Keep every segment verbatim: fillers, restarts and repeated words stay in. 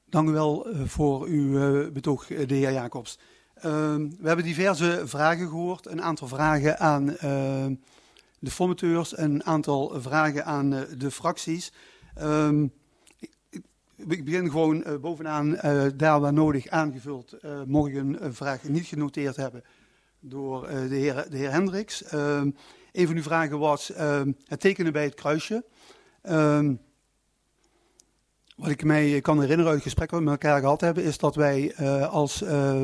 Dank u wel uh, voor uw uh, betoog, uh, de heer Jacobs. Uh, we hebben diverse vragen gehoord. Een aantal vragen aan uh, de formateurs, een aantal vragen aan uh, de fracties. Um, ik, ik begin gewoon uh, bovenaan, uh, daar waar nodig aangevuld. Uh, mocht ik een, een vraag niet genoteerd hebben door uh, de, heer, de heer Hendricks. Uh, een van uw vragen was uh, het tekenen bij het kruisje. Uh, Wat ik mij kan herinneren uit gesprekken wat we met elkaar gehad hebben, is dat wij uh, als uh,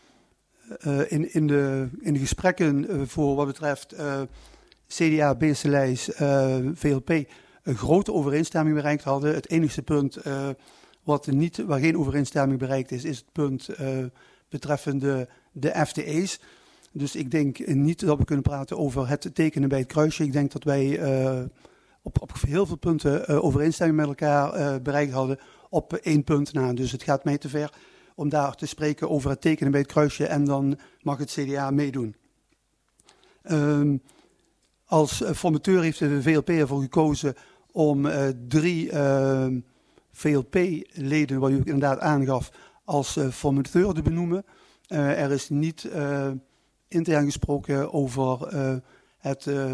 uh, in, in, de, in de gesprekken uh, voor wat betreft uh, C D A, B S L-lijst, uh, V L P, een grote overeenstemming bereikt hadden. Het enigste punt uh, wat niet, waar geen overeenstemming bereikt is, is het punt uh, betreffende de F T E's. Dus ik denk niet dat we kunnen praten over het tekenen bij het kruisje. Ik denk dat wij uh, Op, op heel veel punten uh, overeenstemming met elkaar uh, bereikt hadden op uh, één punt na. Dus het gaat mij te ver om daar te spreken over het tekenen bij het kruisje en dan mag het C D A meedoen. Um, als uh, formateur heeft de V L P ervoor gekozen om uh, drie uh, V L P-leden, wat u inderdaad aangaf, als uh, formateur te benoemen. Uh, er is niet uh, intern gesproken over uh, het Uh,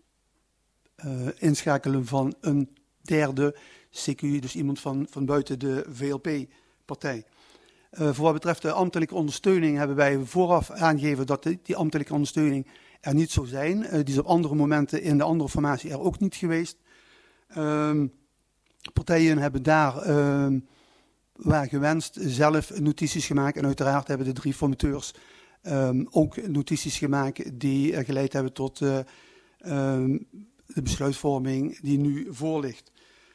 Uh, inschakelen van een derde C Q I, dus iemand van, van buiten de V L P-partij. Uh, voor wat betreft de ambtelijke ondersteuning hebben wij vooraf aangegeven dat de, die ambtelijke ondersteuning er niet zou zijn. Uh, die is op andere momenten in de andere formatie er ook niet geweest. Uh, partijen hebben daar, uh, waar gewenst, zelf notities gemaakt. En uiteraard hebben de drie formateurs uh, ook notities gemaakt die uh, geleid hebben tot Uh, uh, de besluitvorming die nu voor ligt.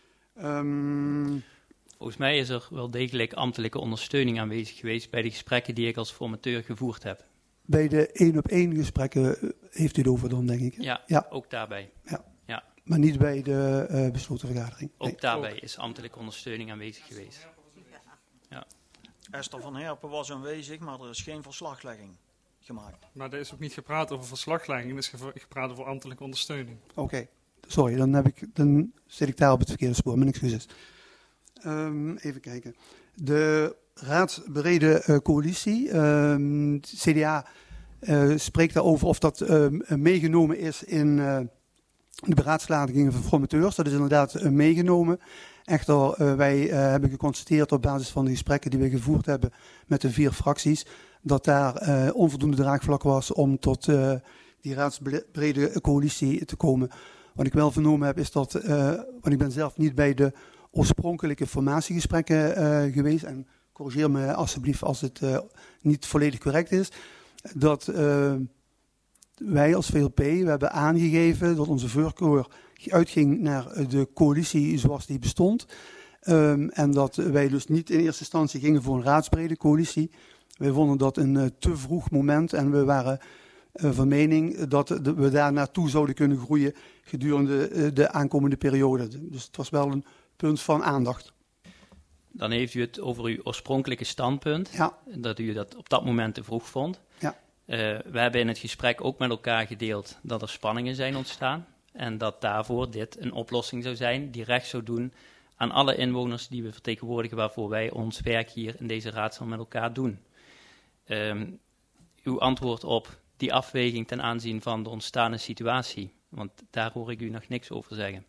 Um... Volgens mij is er wel degelijk ambtelijke ondersteuning aanwezig geweest bij de gesprekken die ik als formateur gevoerd heb. Bij de één op één gesprekken heeft u het over dan, denk ik? Ja, ja. ook daarbij. Ja. Ja. Maar niet bij de uh, besloten vergadering? Ook nee. daarbij is ambtelijke ondersteuning aanwezig geweest. Ja. Esther van Herpen was aanwezig, maar er is geen verslaglegging gemaakt. Maar er is ook niet gepraat over verslaglegging, er is gepraat over ambtelijke ondersteuning. Oké, okay. Sorry, dan, heb ik, dan zit ik daar op het verkeerde spoor, mijn excuses. Um, even kijken. De raadsbrede uh, coalitie, um, C D A uh, spreekt daarover of dat uh, meegenomen is in uh, de beraadslagingen van formateurs. Dat is inderdaad uh, meegenomen. Echter, uh, wij uh, hebben geconstateerd op basis van de gesprekken die we gevoerd hebben met de vier fracties, dat daar uh, onvoldoende draagvlak was om tot uh, die raadsbrede coalitie te komen. Wat ik wel vernomen heb is dat, uh, want ik ben zelf niet bij de oorspronkelijke formatiegesprekken uh, geweest, en corrigeer me alsjeblieft als het uh, niet volledig correct is, dat uh, wij als V L P, we hebben aangegeven dat onze voorkeur uitging naar de coalitie zoals die bestond. Um, en dat wij dus niet in eerste instantie gingen voor een raadsbrede coalitie. Wij vonden dat een uh, te vroeg moment en we waren uh, van mening dat de, we daar naartoe zouden kunnen groeien gedurende uh, de aankomende periode. Dus het was wel een punt van aandacht. Dan heeft u het over uw oorspronkelijke standpunt, ja. Dat u dat op dat moment te vroeg vond. Ja. Uh, we hebben in het gesprek ook met elkaar gedeeld dat er spanningen zijn ontstaan en dat daarvoor dit een oplossing zou zijn die recht zou doen aan alle inwoners die we vertegenwoordigen, waarvoor wij ons werk hier in deze raadzaal met elkaar doen. Um, uw antwoord op die afweging ten aanzien van de ontstane situatie, want daar hoor ik u nog niks over zeggen.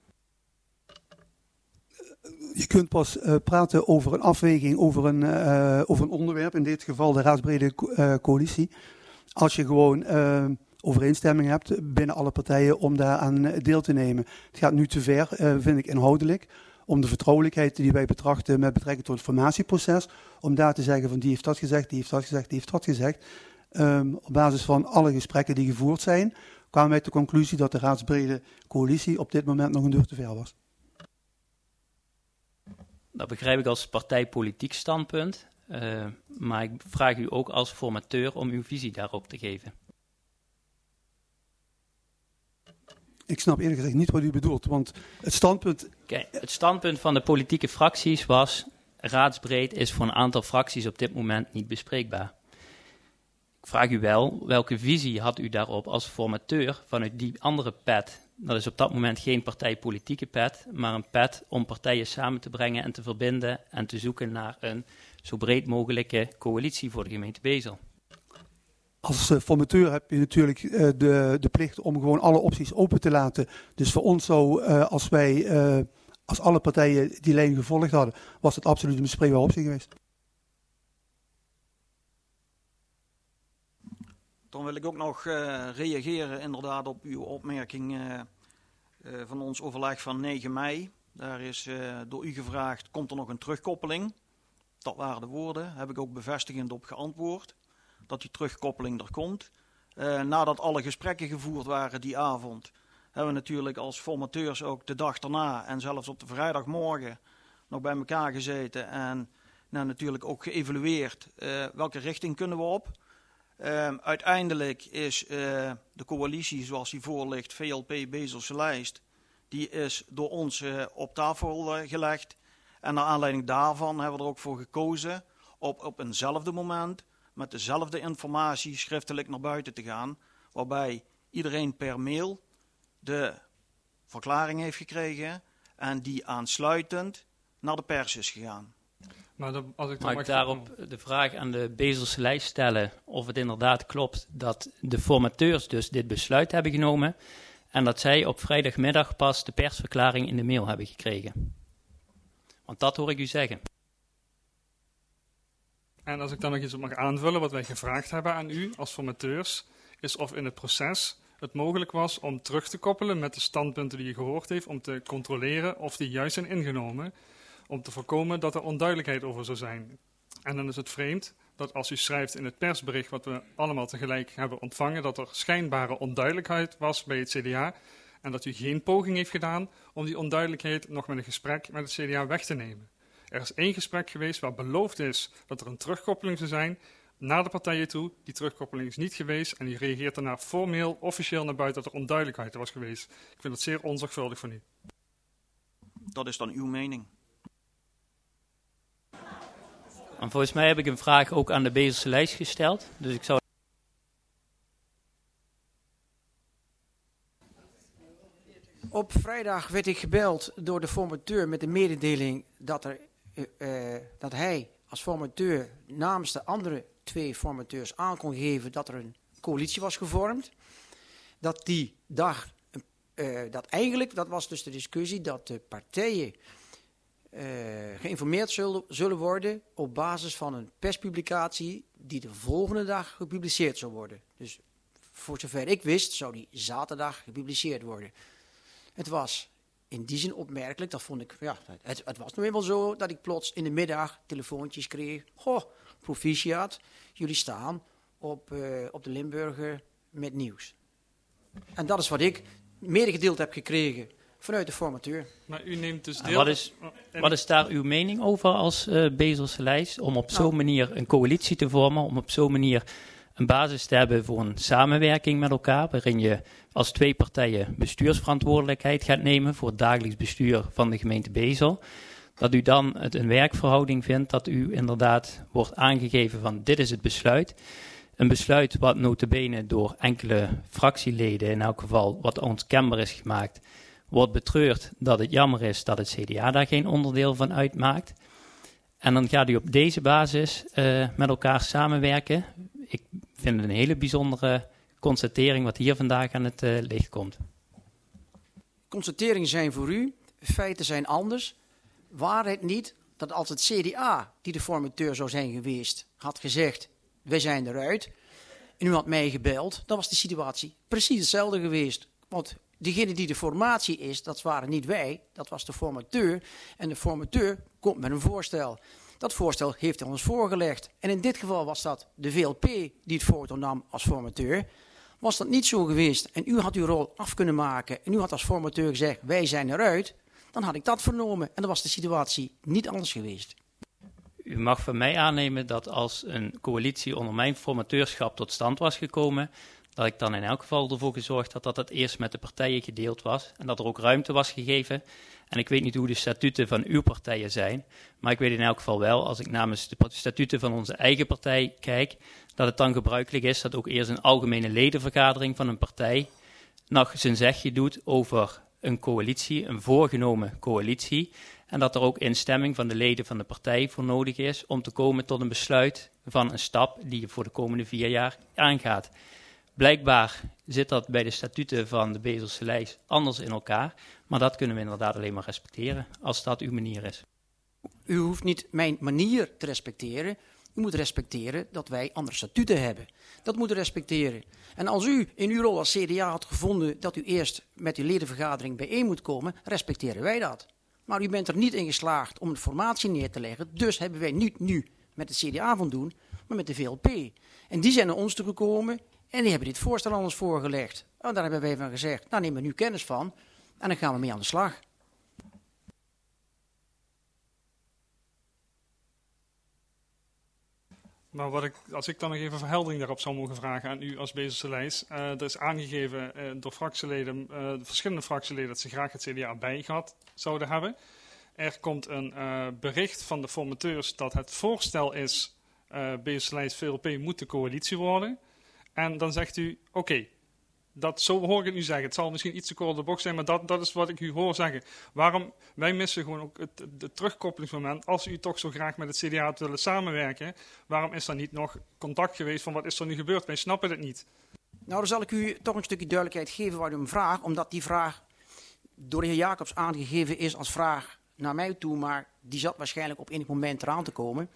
Je kunt pas uh, praten over een afweging, over een, uh, over een onderwerp, in dit geval de raadsbrede co- uh, coalitie, als je gewoon uh, overeenstemming hebt binnen alle partijen om daaraan deel te nemen. Het gaat nu te ver, uh, vind ik inhoudelijk, om de vertrouwelijkheid die wij betrachten met betrekking tot het formatieproces, om daar te zeggen van die heeft dat gezegd, die heeft dat gezegd, die heeft dat gezegd. Um, op basis van alle gesprekken die gevoerd zijn, kwamen wij tot de conclusie dat de raadsbrede coalitie op dit moment nog een deur te ver was. Dat begrijp ik als partijpolitiek standpunt, uh, maar ik vraag u ook als formateur om uw visie daarop te geven. Ik snap eerlijk gezegd niet wat u bedoelt, want het standpunt... Kijk, het standpunt van de politieke fracties was, raadsbreed is voor een aantal fracties op dit moment niet bespreekbaar. Ik vraag u wel, welke visie had u daarop als formateur vanuit die andere pet Dat is op dat moment geen partijpolitieke pet, maar een pet om partijen samen te brengen en te verbinden en te zoeken naar een zo breed mogelijke coalitie voor de gemeente Bezel. Als uh, formateur heb je natuurlijk uh, de, de plicht om gewoon alle opties open te laten. Dus voor ons zo, uh, als wij, uh, als alle partijen die lijn gevolgd hadden, was het absoluut een bespreekbare optie geweest. Dan wil ik ook nog uh, reageren inderdaad op uw opmerking uh, uh, van ons overleg van negen mei. Daar is uh, door u gevraagd, komt er nog een terugkoppeling? Dat waren de woorden, heb ik ook bevestigend op geantwoord. Dat die terugkoppeling er komt. Uh, nadat alle gesprekken gevoerd waren die avond, hebben we natuurlijk als formateurs ook de dag daarna en zelfs op de vrijdagmorgen nog bij elkaar gezeten. En nou, natuurlijk ook geëvalueerd uh, welke richting kunnen we op. Uh, uiteindelijk is uh, de coalitie zoals die voor ligt, V L P Bezelse Lijst, die is door ons uh, op tafel uh, gelegd. En naar aanleiding daarvan hebben we er ook voor gekozen op, op eenzelfde moment met dezelfde informatie schriftelijk naar buiten te gaan. Waarbij iedereen per mail de verklaring heeft gekregen en die aansluitend naar de pers is gegaan. Maar de, als ik Mag ik daarop de vraag aan de Bezelse Lijst stellen of het inderdaad klopt dat de formateurs dus dit besluit hebben genomen en dat zij op vrijdagmiddag pas de persverklaring in de mail hebben gekregen? Want dat hoor ik u zeggen. En als ik dan nog iets op mag aanvullen, wat wij gevraagd hebben aan u als formateurs, is of in het proces het mogelijk was om terug te koppelen met de standpunten die je gehoord heeft, om te controleren of die juist zijn ingenomen, om te voorkomen dat er onduidelijkheid over zou zijn. En dan is het vreemd dat als u schrijft in het persbericht, wat we allemaal tegelijk hebben ontvangen, dat er schijnbare onduidelijkheid was bij het C D A en dat u geen poging heeft gedaan om die onduidelijkheid nog met een gesprek met het C D A weg te nemen. Er is één gesprek geweest waar beloofd is dat er een terugkoppeling zou zijn naar de partijen toe. Die terugkoppeling is niet geweest en u reageert daarna formeel, officieel naar buiten dat er onduidelijkheid was geweest. Ik vind dat zeer onzorgvuldig van u. Dat is dan uw mening. En volgens mij heb ik een vraag ook aan de Bezelse Lijst gesteld. Dus ik zou... Op vrijdag werd ik gebeld door de formateur met de mededeling dat, er, uh, uh, dat hij als formateur namens de andere twee formateurs aan kon geven dat er een coalitie was gevormd. Dat die dag, uh, dat eigenlijk, dat was dus de discussie, dat de partijen uh, geïnformeerd zullen, zullen worden op basis van een perspublicatie die de volgende dag gepubliceerd zou worden. Dus voor zover ik wist, zou die zaterdag gepubliceerd worden. Het was in die zin opmerkelijk, dat vond ik, ja, het, het was nu eenmaal zo dat ik plots in de middag telefoontjes kreeg. Goh, proficiat, jullie staan op, uh, op de Limburger met nieuws. En dat is wat ik medegedeeld heb gekregen vanuit de formateur. Maar u neemt dus deel... Wat is, wat is daar uw mening over als uh, Bezelse Lijst? Om op nou, zo'n manier een coalitie te vormen, om op zo'n manier een basis te hebben voor een samenwerking met elkaar, waarin je als twee partijen bestuursverantwoordelijkheid gaat nemen voor het dagelijks bestuur van de gemeente Bezel, dat u dan het een werkverhouding vindt, dat u inderdaad wordt aangegeven van dit is het besluit. Een besluit wat nota bene door enkele fractieleden, in elk geval wat onkenbaar is gemaakt, wordt betreurd dat het jammer is dat het C D A daar geen onderdeel van uitmaakt. En dan gaat u op deze basis uh, met elkaar samenwerken. Ik vind het een hele bijzondere constatering wat hier vandaag aan het uh, licht komt. Constateringen zijn voor u, feiten zijn anders. Waarheid niet dat als het C D A, die de formateur zou zijn geweest, had gezegd, wij zijn eruit, en u had mij gebeld, dan was de situatie precies hetzelfde geweest. Want degene die de formatie is, dat waren niet wij, dat was de formateur. En de formateur komt met een voorstel. Dat voorstel heeft hij ons voorgelegd. En in dit geval was dat de V L P die het voortouw nam als formateur. Was dat niet zo geweest en u had uw rol af kunnen maken en u had als formateur gezegd, wij zijn eruit, dan had ik dat vernomen en dan was de situatie niet anders geweest. U mag van mij aannemen dat als een coalitie onder mijn formateurschap tot stand was gekomen, dat ik dan in elk geval ervoor gezorgd had dat dat eerst met de partijen gedeeld was en dat er ook ruimte was gegeven. En ik weet niet hoe de statuten van uw partijen zijn, maar ik weet in elk geval wel, als ik namens de statuten van onze eigen partij kijk, dat het dan gebruikelijk is dat ook eerst een algemene ledenvergadering van een partij nog zijn zegje doet over een coalitie, een voorgenomen coalitie. En dat er ook instemming van de leden van de partij voor nodig is om te komen tot een besluit van een stap die je voor de komende vier jaar aangaat. Blijkbaar zit dat bij de statuten van de Bezelse lijst anders in elkaar. Maar dat kunnen we inderdaad alleen maar respecteren, als dat uw manier is. U hoeft niet mijn manier te respecteren. U moet respecteren dat wij andere statuten hebben. Dat moet u respecteren. En als u in uw rol als C D A had gevonden dat u eerst met uw ledenvergadering bijeen moet komen, respecteren wij dat. Maar u bent er niet in geslaagd om een formatie neer te leggen. Dus hebben wij niet nu met de C D A van doen, maar met de V L P. En die zijn naar ons toegekomen en die hebben dit voorstel aan ons voorgelegd. En daar hebben wij van gezegd, daar nemen we nu kennis van en dan gaan we mee aan de slag. Maar wat ik, als ik dan nog even verheldering daarop zou mogen vragen aan u als Bezelse lijst. Uh, er is aangegeven uh, door fractieleden, uh, verschillende fractieleden dat ze graag het C D A bij gehad zouden hebben. Er komt een uh, bericht van de formateurs dat het voorstel is, uh, Bezelse lijst V L P moet de coalitie worden. En dan zegt u, oké, okay, dat zo hoor ik het u zeggen. Het zal misschien iets te kort de bocht zijn, maar dat, dat is wat ik u hoor zeggen. Waarom, wij missen gewoon ook het, het terugkoppelingsmoment. Als u toch zo graag met het C D A had willen samenwerken, waarom is er niet nog contact geweest van wat is er nu gebeurd? Wij snappen het niet. Nou, dan zal ik u toch een stukje duidelijkheid geven waar u hem vraagt, omdat die vraag door de heer Jacobs aangegeven is als vraag naar mij toe, maar die zat waarschijnlijk op enig moment eraan te komen.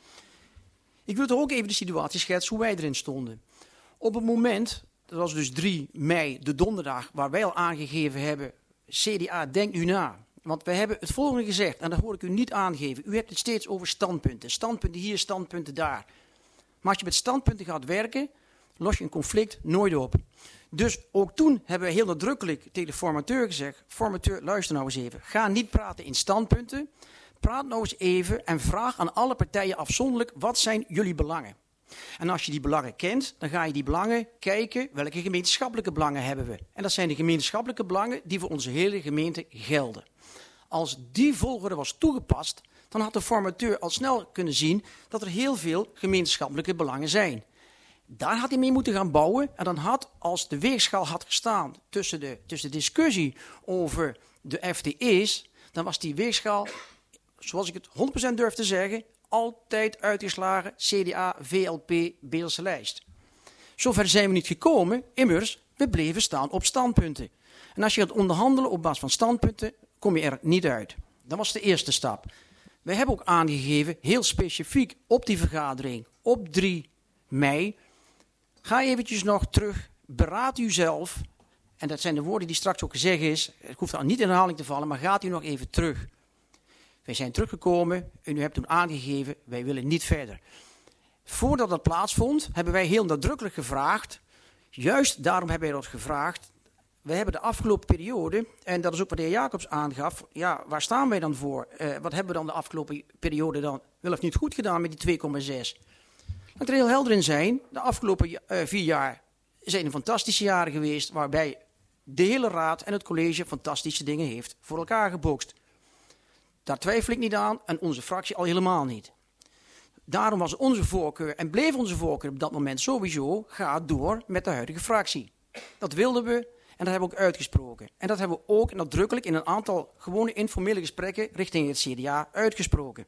Ik wil toch ook even de situatie schetsen hoe wij erin stonden. Op het moment, dat was dus drie mei, de donderdag, waar wij al aangegeven hebben, C D A, denk u na. Want wij hebben het volgende gezegd, en dat hoor ik u niet aangeven. U hebt het steeds over standpunten. Standpunten hier, standpunten daar. Maar als je met standpunten gaat werken, los je een conflict nooit op. Dus ook toen hebben we heel nadrukkelijk tegen de formateur gezegd, formateur, luister nou eens even. Ga niet praten in standpunten. Praat nou eens even en vraag aan alle partijen afzonderlijk, wat zijn jullie belangen? En als je die belangen kent, dan ga je die belangen kijken, welke gemeenschappelijke belangen hebben we. En dat zijn de gemeenschappelijke belangen die voor onze hele gemeente gelden. Als die volgorde was toegepast, dan had de formateur al snel kunnen zien dat er heel veel gemeenschappelijke belangen zijn. Daar had hij mee moeten gaan bouwen en dan had, als de weegschaal had gestaan tussen de, tussen de discussie over de F T E's, dan was die weegschaal, zoals ik het honderd procent durf te zeggen, altijd uitgeslagen C D A, V L P, Bezelse lijst. Zover zijn we niet gekomen, immers, we bleven staan op standpunten. En als je gaat onderhandelen op basis van standpunten, kom je er niet uit. Dat was de eerste stap. Wij hebben ook aangegeven, heel specifiek op die vergadering, op drie mei, ga eventjes nog terug, beraad u zelf, en dat zijn de woorden die straks ook gezegd is, het hoeft dan niet in herhaling te vallen, maar gaat u nog even terug. Wij zijn teruggekomen en u hebt toen aangegeven, wij willen niet verder. Voordat dat plaatsvond, hebben wij heel nadrukkelijk gevraagd, juist daarom hebben wij dat gevraagd, we hebben de afgelopen periode, en dat is ook wat de heer Jacobs aangaf, ja, waar staan wij dan voor? Uh, wat hebben we dan de afgelopen periode dan wel of niet goed gedaan met die twee komma zes? Laat ik er heel helder in zijn, de afgelopen uh, vier jaar zijn een fantastische jaren geweest, waarbij de hele raad en het college fantastische dingen heeft voor elkaar gebokst. Daar twijfel ik niet aan en onze fractie al helemaal niet. Daarom was onze voorkeur en bleef onze voorkeur op dat moment sowieso, ga door met de huidige fractie. Dat wilden we en dat hebben we ook uitgesproken. En dat hebben we ook nadrukkelijk in een aantal gewone informele gesprekken richting het C D A uitgesproken.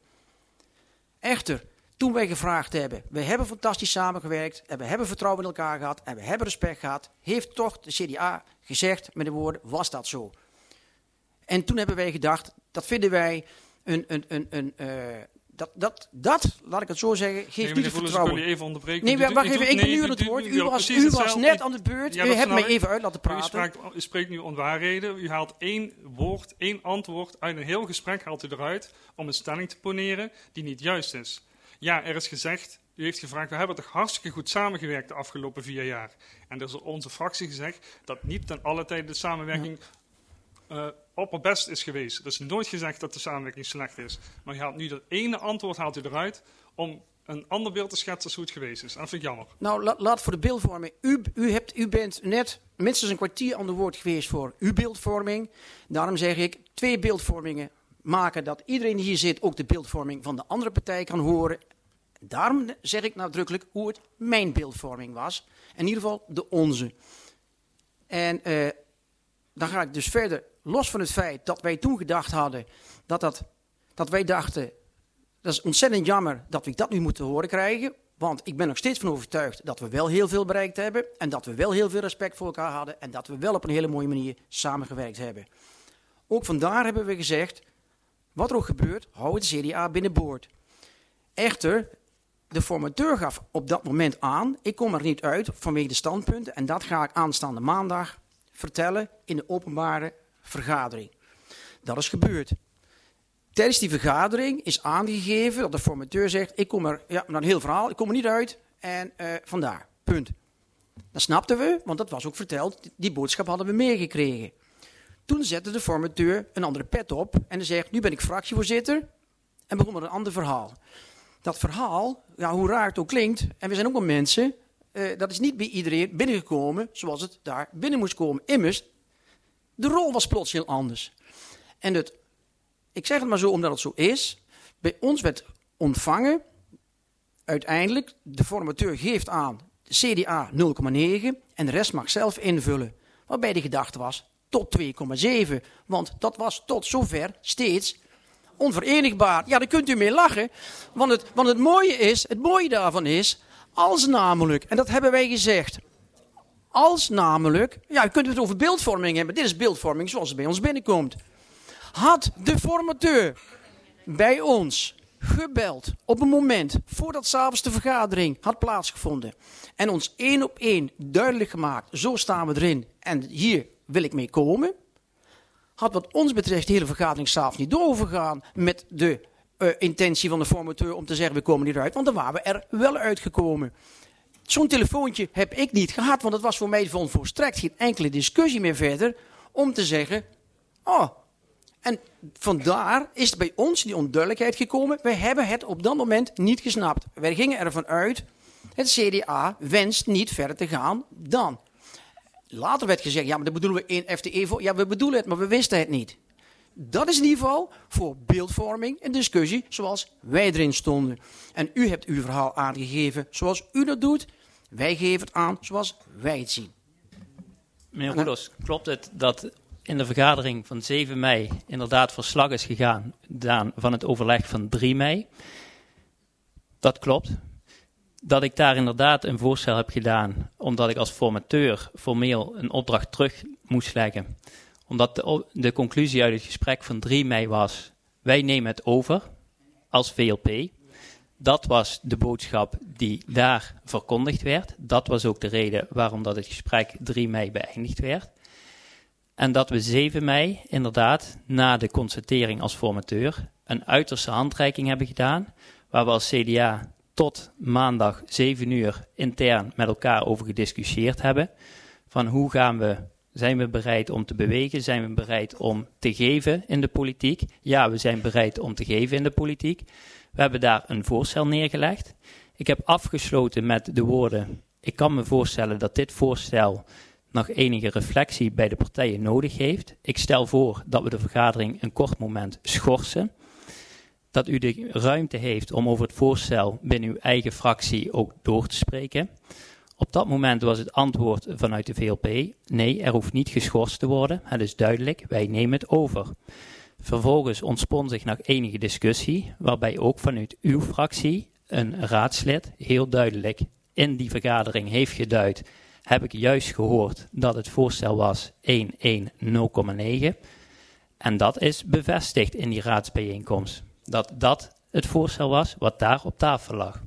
Echter, toen wij gevraagd hebben, we hebben fantastisch samengewerkt en we hebben vertrouwen in elkaar gehad en we hebben respect gehad, heeft toch de C D A gezegd met de woorden, was dat zo? En toen hebben wij gedacht, dat vinden wij een, een, een, een uh, dat, dat, dat, laat ik het zo zeggen, geeft nee, niet het vertrouwen. Ik wil even onderbreken. Nee, doet, wacht even, ik ben nee, nu aan het woord. U was, u was net aan de beurt, ja, u hebt mij even uit laten praten. U spreekt, u spreekt nu onwaarheden. U haalt één woord, één antwoord uit een heel gesprek, haalt u eruit om een stelling te poneren die niet juist is. Ja, er is gezegd, u heeft gevraagd, we hebben toch hartstikke goed samengewerkt de afgelopen vier jaar. En er is onze fractie gezegd dat niet ten alle tijde de samenwerking uh, opperbest is geweest. Er is nooit gezegd dat de samenwerking slecht is. Maar u haalt nu dat ene antwoord haalt u eruit om een ander beeld te schetsen als hoe het geweest is. En dat vind ik jammer. Nou, la, laat voor de beeldvorming. U, u, hebt, u bent net minstens een kwartier aan de woord geweest voor uw beeldvorming. Daarom zeg ik, twee beeldvormingen maken dat iedereen die hier zit ook de beeldvorming van de andere partij kan horen. Daarom zeg ik nadrukkelijk hoe het mijn beeldvorming was. In ieder geval de onze. En uh, dan ga ik dus verder, los van het feit dat wij toen gedacht hadden, dat, dat, dat wij dachten, dat is ontzettend jammer dat we dat nu moeten horen krijgen. Want ik ben nog steeds van overtuigd dat we wel heel veel bereikt hebben. En dat we wel heel veel respect voor elkaar hadden. En dat we wel op een hele mooie manier samengewerkt hebben. Ook vandaar hebben we gezegd, wat er ook gebeurt, hou het C D A binnenboord. Echter, de formateur gaf op dat moment aan, ik kom er niet uit vanwege de standpunten. En dat ga ik aanstaande maandag vertellen in de openbare vergadering. Dat is gebeurd. Tijdens die vergadering is aangegeven dat de formateur zegt, ik kom er, ja, naar een heel verhaal, ik kom er niet uit en uh, vandaar, punt. Dat snapten we, want dat was ook verteld, die boodschap hadden we meegekregen. Toen zette de formateur een andere pet op en zegt, nu ben ik fractievoorzitter en begon er een ander verhaal. Dat verhaal, ja, hoe raar het ook klinkt, en we zijn ook wel mensen, uh, dat is niet bij iedereen binnengekomen zoals het daar binnen moest komen. Immers, de rol was plots heel anders. En het Ik zeg het maar zo omdat het zo is. Bij ons werd ontvangen, uiteindelijk, de formateur geeft aan C D A nul komma negen en de rest mag zelf invullen. Waarbij de gedachte was tot twee komma zeven, want dat was tot zover steeds onverenigbaar. Ja, daar kunt u mee lachen, want het, want het mooie is, het mooie daarvan is, als namelijk, en dat hebben wij gezegd, als namelijk, ja, u kunt het over beeldvorming hebben, dit is beeldvorming zoals het bij ons binnenkomt. Had de formateur bij ons gebeld op een moment voordat 's avonds de vergadering had plaatsgevonden en ons één op één duidelijk gemaakt, zo staan we erin en hier wil ik mee komen, had wat ons betreft de hele vergadering 's avonds niet doorgegaan met de uh, intentie van de formateur om te zeggen we komen niet uit, want dan waren we er wel uitgekomen. Zo'n telefoontje heb ik niet gehad, want het was voor mij van volstrekt geen enkele discussie meer verder om te zeggen, oh, en vandaar is bij ons die onduidelijkheid gekomen. Wij hebben het op dat moment niet gesnapt. Wij gingen ervan uit, het C D A wenst niet verder te gaan dan. Later werd gezegd, ja, maar dat bedoelen we één F T E voor. Ja, we bedoelen het, maar we wisten het niet. Dat is in ieder geval voor beeldvorming en discussie zoals wij erin stonden. En u hebt uw verhaal aangegeven zoals u dat doet. Wij geven het aan zoals wij het zien. Meneer Roelofs, klopt het dat in de vergadering van zeven mei inderdaad verslag is gegaan van het overleg van drie mei? Dat klopt. Dat ik daar inderdaad een voorstel heb gedaan, omdat ik als formateur formeel een opdracht terug moest leggen. Omdat de, de conclusie uit het gesprek van drie mei was, wij nemen het over als V L P. Dat was de boodschap die daar verkondigd werd. Dat was ook de reden waarom dat het gesprek drie mei beëindigd werd. En dat we zeven mei inderdaad, na de constatering als formateur, een uiterste handreiking hebben gedaan, waar we als C D A tot maandag zeven uur intern met elkaar over gediscussieerd hebben. Van hoe gaan we, zijn we bereid om te bewegen? Zijn we bereid om te geven in de politiek? Ja, we zijn bereid om te geven in de politiek. We hebben daar een voorstel neergelegd. Ik heb afgesloten met de woorden, ik kan me voorstellen dat dit voorstel nog enige reflectie bij de partijen nodig heeft. Ik stel voor dat we de vergadering een kort moment schorsen. Dat u de ruimte heeft om over het voorstel binnen uw eigen fractie ook door te spreken. Op dat moment was het antwoord vanuit de V L P, nee, er hoeft niet geschorst te worden. Het is duidelijk, wij nemen het over. Vervolgens ontspon zich nog enige discussie, waarbij ook vanuit uw fractie een raadslid heel duidelijk in die vergadering heeft geduid, heb ik juist gehoord dat het voorstel was één één nul komma negen. En dat is bevestigd in die raadsbijeenkomst. Dat dat het voorstel was wat daar op tafel lag.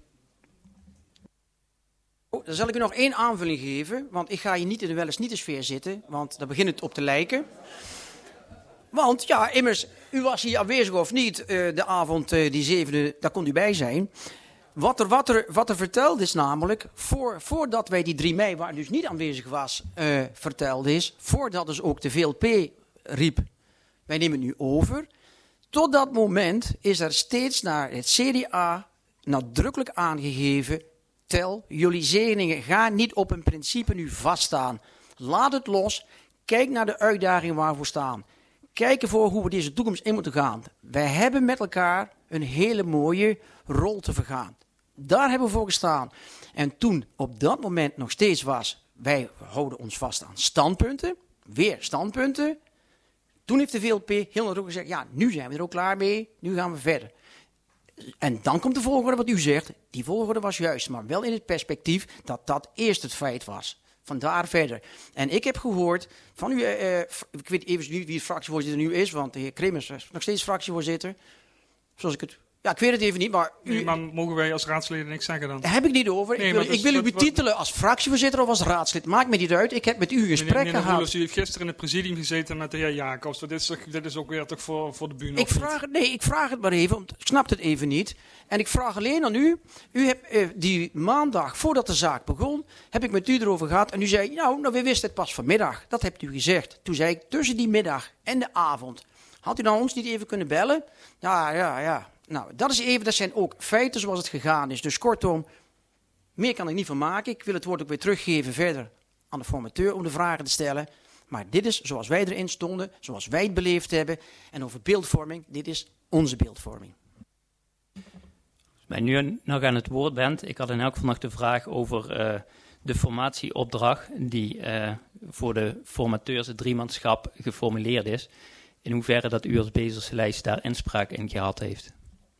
Oh, dan zal ik u nog één aanvulling geven, want ik ga hier niet in de wel eens niet de sfeer zitten, want daar begint het op te lijken. Want ja, immers, u was hier aanwezig of niet, uh, de avond uh, die zevende, daar kon u bij zijn. Wat er, wat er, wat er verteld is namelijk, voor, voordat wij die drie mei, waar dus niet aanwezig was, uh, verteld is, voordat dus ook de V L P riep, wij nemen het nu over. Tot dat moment is er steeds naar het C D A nadrukkelijk aangegeven, tel jullie zegeningen, ga niet op een principe nu vaststaan. Laat het los, kijk naar de uitdagingen waar we voor staan. Kijk ervoor hoe we deze toekomst in moeten gaan. Wij hebben met elkaar een hele mooie rol te vergaan. Daar hebben we voor gestaan. En toen op dat moment nog steeds was, wij houden ons vast aan standpunten. weer standpunten. Toen heeft de V L P heel nadrukkelijk gezegd, ja, nu zijn we er ook klaar mee, nu gaan we verder. En dan komt de volgorde wat u zegt. Die volgorde was juist, maar wel in het perspectief dat dat eerst het feit was. Vandaar verder. En ik heb gehoord van u, uh, ik weet even niet wie de fractievoorzitter nu is, want de heer Krimmers is nog steeds fractievoorzitter. Zoals ik het... Ja, ik weet het even niet, maar... U, nee, maar mogen wij als raadsleden niks zeggen dan? Daar heb ik niet over. Nee, ik wil, dus, ik wil u wat, betitelen als fractievoorzitter of als raadslid. Maakt me niet uit. Ik heb met u gesprek meneer, meneer gehad. Roelofs, u heeft gisteren in het presidium gezeten met de heer Jacobs. Dit is, dit is ook weer toch voor, voor de bühne. Ik vraag, het, nee, ik vraag het maar even, want ik snap het even niet. En ik vraag alleen aan u. U hebt eh, die maandag, voordat de zaak begon, heb ik met u erover gehad. En u zei, nou, nou we wisten het pas vanmiddag. Dat hebt u gezegd. Toen zei ik, tussen die middag en de avond. Had u nou ons niet even kunnen bellen? Ja, ja, ja. Nou, dat is even, dat zijn ook feiten zoals het gegaan is. Dus kortom, meer kan ik niet van maken. Ik wil het woord ook weer teruggeven verder aan de formateur om de vragen te stellen. Maar dit is zoals wij erin stonden, zoals wij het beleefd hebben. En over beeldvorming, dit is onze beeldvorming. Als je nu nog aan het woord bent, ik had in elk geval nog de vraag over uh, de formatieopdracht die uh, voor de formateurs, het driemanschap, geformuleerd is. In hoeverre dat u als Bezelse lijst daar inspraak in gehad heeft.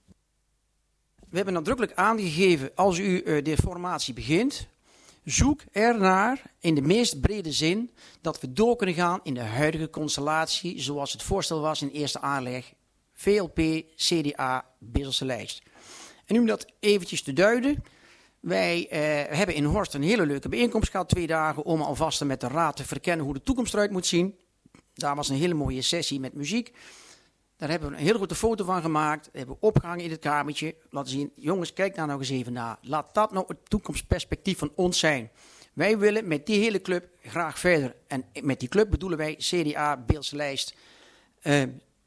We hebben nadrukkelijk aangegeven, als u uh, de formatie begint, zoek ernaar in de meest brede zin dat we door kunnen gaan in de huidige constellatie zoals het voorstel was in eerste aanleg. V L P, C D A, Bezelse lijst. En nu om dat eventjes te duiden. Wij uh, hebben in Horst een hele leuke bijeenkomst gehad, twee dagen, om alvast met de raad te verkennen hoe de toekomst eruit moet zien. Daar was een hele mooie sessie met muziek. Daar hebben we een hele grote foto van gemaakt. Dat hebben we opgehangen in het kamertje. Laten zien, jongens, kijk daar nou eens even naar. Laat dat nou het toekomstperspectief van ons zijn. Wij willen met die hele club graag verder. En met die club bedoelen wij C D A, Beelse lijst, uh, uh,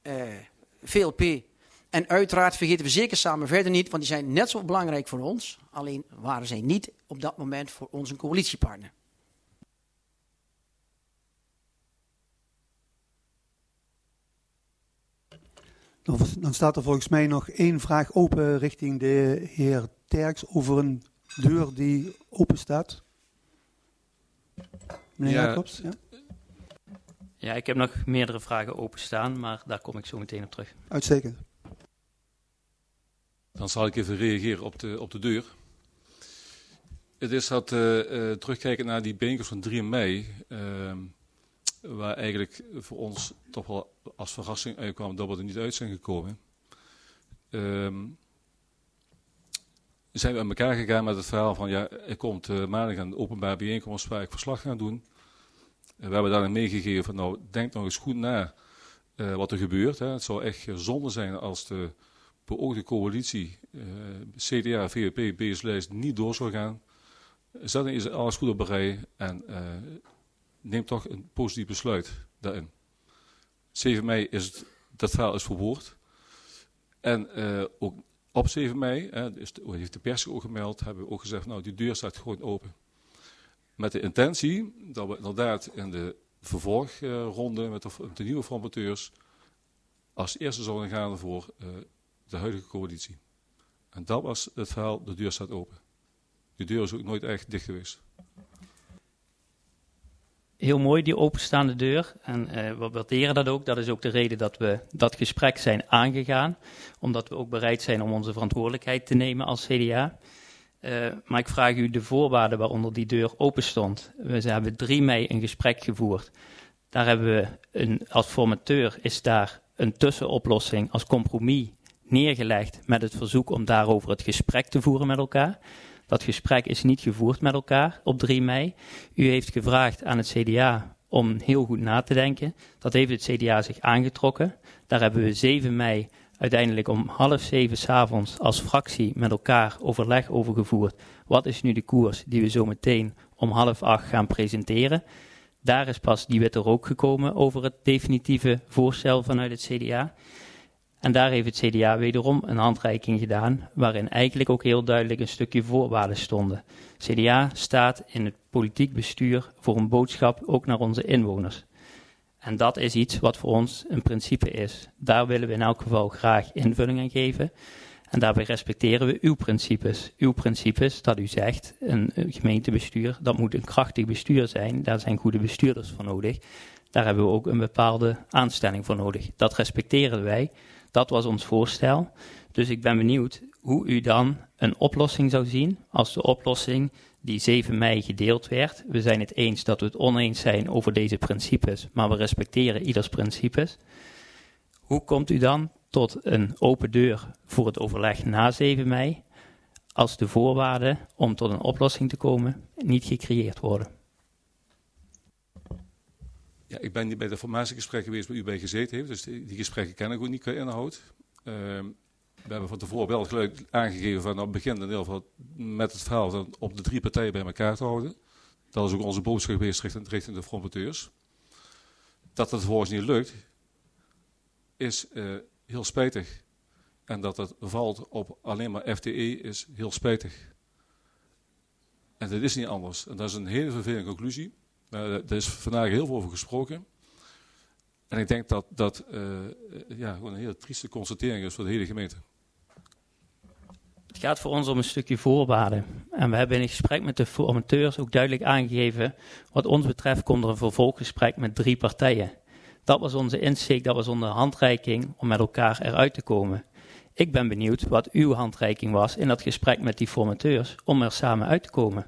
V L P. En uiteraard vergeten we zeker samen verder niet, want die zijn net zo belangrijk voor ons. Alleen waren zij niet op dat moment voor ons een coalitiepartner. Dan staat er volgens mij nog één vraag open richting de heer Terks over een deur die open staat. Meneer Ja. Jacobs? Ja? Ja, ik heb nog meerdere vragen openstaan, maar daar kom ik zo meteen op terug. Uitstekend. Dan zal ik even reageren op de, op de deur. Het is dat, uh, uh, terugkijken naar die bijeenkomst van drie mei, uh, waar eigenlijk voor ons toch wel als verrassing uitkwam dat we er niet uit zijn gekomen. Um, zijn we aan elkaar gegaan met het verhaal van, ja, er komt uh, maandag een openbaar bijeenkomst waar ik verslag ga doen. Uh, we hebben daarin meegegeven van, nou, denk nog eens goed na uh, wat er gebeurt. Hè. Het zou echt zonde zijn als de beoogde coalitie, uh, C D A, V V P, Bezelse lijst niet door zou gaan. Zet dan is alles goed op een rij en uh, neem toch een positief besluit daarin. zeven mei is het, dat verhaal is verwoord. En uh, ook op zeven mei, hè, is de, heeft de pers ook gemeld, hebben we ook gezegd, nou die deur staat gewoon open. Met de intentie dat we inderdaad in de vervolgronde met de, de nieuwe formateurs als eerste zouden gaan voor uh, de huidige coalitie. En dat was het verhaal, de deur staat open. De deur is ook nooit echt dicht geweest. Heel mooi, die openstaande deur. En uh, we waarderen dat ook. Dat is ook de reden dat we dat gesprek zijn aangegaan. Omdat we ook bereid zijn om onze verantwoordelijkheid te nemen als C D A. Uh, maar ik vraag u de voorwaarden waaronder die deur open stond. We hebben drie mei een gesprek gevoerd. Daar hebben we, een, als formateur is daar een tussenoplossing als compromis neergelegd met het verzoek om daarover het gesprek te voeren met elkaar. Dat gesprek is niet gevoerd met elkaar op drie mei. U heeft gevraagd aan het C D A om heel goed na te denken. Dat heeft het C D A zich aangetrokken. Daar hebben we zeven mei uiteindelijk om half zeven 's avonds als fractie met elkaar overleg over gevoerd. Wat is nu de koers die we zo meteen om half acht gaan presenteren? Daar is pas die witte rook gekomen over het definitieve voorstel vanuit het C D A. En daar heeft het C D A wederom een handreiking gedaan, waarin eigenlijk ook heel duidelijk een stukje voorwaarden stonden. C D A staat in het politiek bestuur voor een boodschap ook naar onze inwoners. En dat is iets wat voor ons een principe is. Daar willen we in elk geval graag invulling aan geven. En daarbij respecteren we uw principes. Uw principes dat u zegt, een gemeentebestuur, dat moet een krachtig bestuur zijn. Daar zijn goede bestuurders voor nodig. Daar hebben we ook een bepaalde aanstelling voor nodig. Dat respecteren wij. Dat was ons voorstel. Dus ik ben benieuwd hoe u dan een oplossing zou zien als de oplossing die zeven mei gedeeld werd. We zijn het eens dat we het oneens zijn over deze principes, maar we respecteren ieders principes. Hoe komt u dan tot een open deur voor het overleg na zeven mei als de voorwaarden om tot een oplossing te komen niet gecreëerd worden? Ja, ik ben niet bij de formatiegesprekken geweest waar u bij gezeten heeft, dus die, die gesprekken ken ik ook niet qua inhoud. Uh, we hebben van tevoren wel gelijk aangegeven van nou begin in ieder geval met het verhaal van op de drie partijen bij elkaar te houden. Dat is ook onze boodschap geweest richting, richting de formateurs. Dat het vervolgens niet lukt, is uh, heel spijtig. En dat het valt op alleen maar F T E is heel spijtig. En dat is niet anders. En dat is een hele vervelende conclusie. Uh, er is vandaag heel veel over gesproken. En ik denk dat dat uh, ja, gewoon een hele trieste constatering is voor de hele gemeente. Het gaat voor ons om een stukje voorwaarden. En we hebben in een gesprek met de formateurs ook duidelijk aangegeven, wat ons betreft komt er een vervolggesprek met drie partijen. Dat was onze insteek, dat was onze handreiking om met elkaar eruit te komen. Ik ben benieuwd wat uw handreiking was in dat gesprek met die formateurs om er samen uit te komen.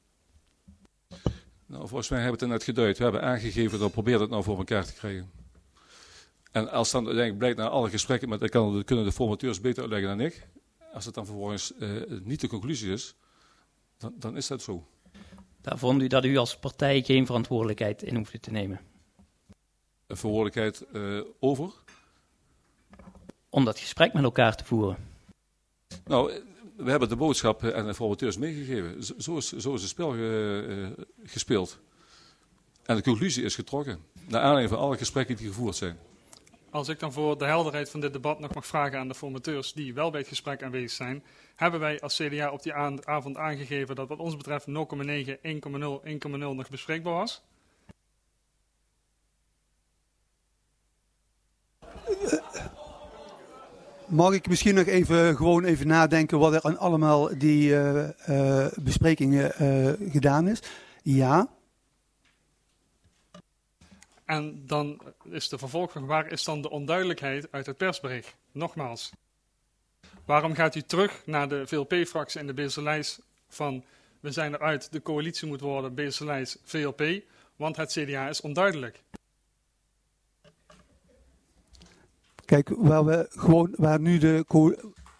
Nou, volgens mij hebben we het net geduid. We hebben aangegeven dat we proberen het nou voor elkaar te krijgen. En als dan uiteindelijk blijkt na alle gesprekken, met, dan kunnen de formateurs beter uitleggen dan ik. Als het dan vervolgens uh, niet de conclusie is, dan, dan is dat zo. Daar vond u dat u als partij geen verantwoordelijkheid in hoefde te nemen? Een verantwoordelijkheid uh, over? Om dat gesprek met elkaar te voeren. Nou, we hebben de boodschap aan de formateurs meegegeven. Zo, zo, is, zo is het spel ge, uh, gespeeld. En de conclusie is getrokken. Naar aanleiding van alle gesprekken die gevoerd zijn. Als ik dan voor de helderheid van dit debat nog mag vragen aan de formateurs die wel bij het gesprek aanwezig zijn, hebben wij als C D A op die avond aangegeven dat wat ons betreft nul komma negen, één komma nul, één komma nul nog bespreekbaar was? Mag ik misschien nog even, gewoon even nadenken wat er aan allemaal die uh, uh, besprekingen uh, gedaan is? Ja. En dan is de vervolgvraag, waar is dan de onduidelijkheid uit het persbericht? Nogmaals, waarom gaat u terug naar de V L P-fractie en de Beerselijs van we zijn eruit, de coalitie moet worden Beerselijs V L P, want het C D A is onduidelijk. Kijk, waar we gewoon, waar nu de co-